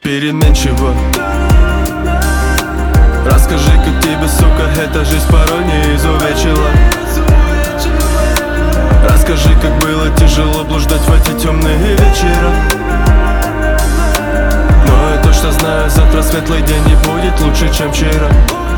переменчиво. Расскажи, как тебе, сука, эта жизнь порой не изувечила. Расскажи, как было тяжело блуждать в эти темные вечера. Но я точно знаю, завтра светлый день не будет лучше, чем вчера.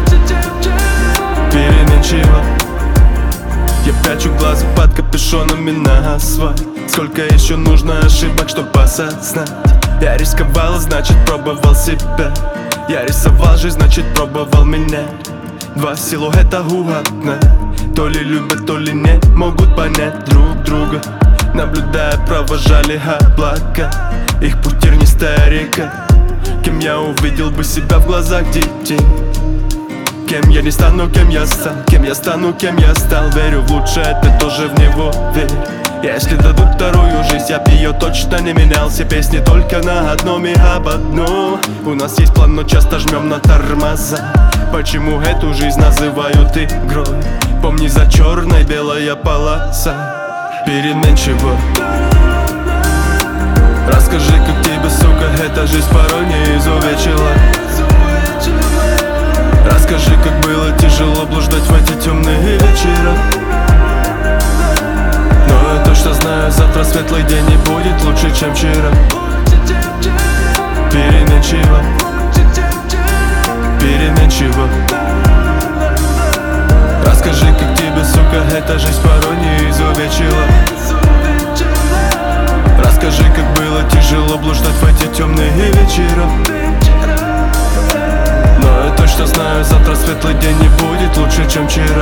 Переменчиво. Я прячу глаза под капюшонами на асфальт. Сколько еще нужно ошибок, чтобы осознать? Я рисковал, значит пробовал себя. Я рисовал жизнь, значит пробовал меня. Два силуэта угадны, то ли любят, то ли не могут понять друг друга. Наблюдая, провожали облака, их путь тернистая река. Кем я увидел бы себя в глазах детей? Кем я не стану, кем я стал? Кем я стану, кем я стал? Верю в лучшее, ты тоже в него верь. Если дадут вторую жизнь, я б ее точно не менял. Все песни только на одном и об одном. У нас есть план, но часто жмем на тормоза. Почему эту жизнь называют игрой? Помни, за черной белая полоса. Переменчиво. Расскажи, как тебе, сука, эта жизнь порой не изувечила. Расскажи, как было тяжело блуждать в эти темные вечера. Но я точно знаю, завтра светлый день не будет лучше, чем вчера. Переменчиво. Переменчиво. Расскажи, как тебе, сука, эта жизнь порой не изувечила. Расскажи, как было тяжело блуждать в эти темные вечера. Но я точно знаю, завтра светлый день не будет лучше, чем вчера.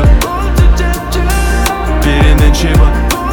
Переменчиво.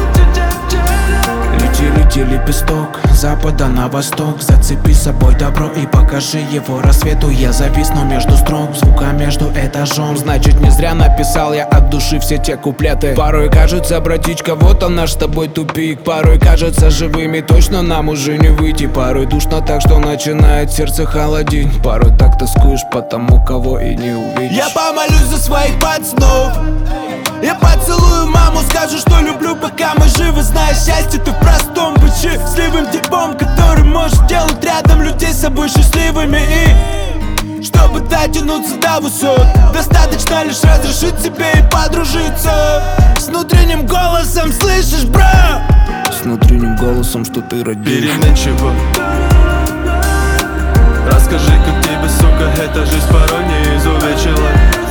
Лети лепесток с запада на восток. Зацепи с собой добро и покажи его рассвету. Я зависну между строк, звука между этажом. Значит, не зря написал я от души все те куплеты. Порой кажется, братичка, вот он наш с тобой тупик. Порой кажется, живыми точно нам уже не выйти. Порой душно так, что начинает сердце холодить. Порой так тоскуешь по тому, кого и не увидишь. Я помолюсь за своих пацанов. Я поцелую маму, скажу, что люблю, пока мы живы. Зная счастье, ты в простом быть счастливым типом, который может делать рядом людей с собой счастливыми. И чтобы дотянуться до высот, достаточно лишь разрешить себе и подружиться с внутренним голосом, слышишь, бро? С внутренним голосом, что ты родишь. Переменчиво. Расскажи, как тебе, сука, эта жизнь порой не изувечила.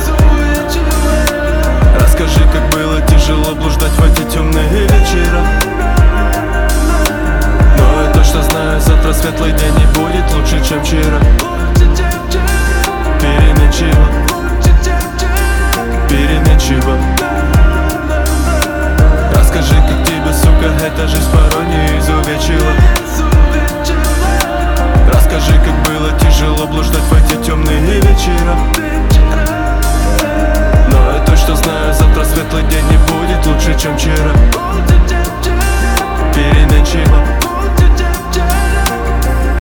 Расскажи, как было тяжело блуждать в эти темные вечера. Но я точно знаю, завтра светлый день не будет лучше, чем вчера. Переменчиво. Переменчиво. Расскажи, как тебе, сука, эта жизнь порой не изувечила. Расскажи, как было тяжело блуждать в эти темные вечера. Но я точно знаю, завтра светлый день не будет лучше, чем вчера.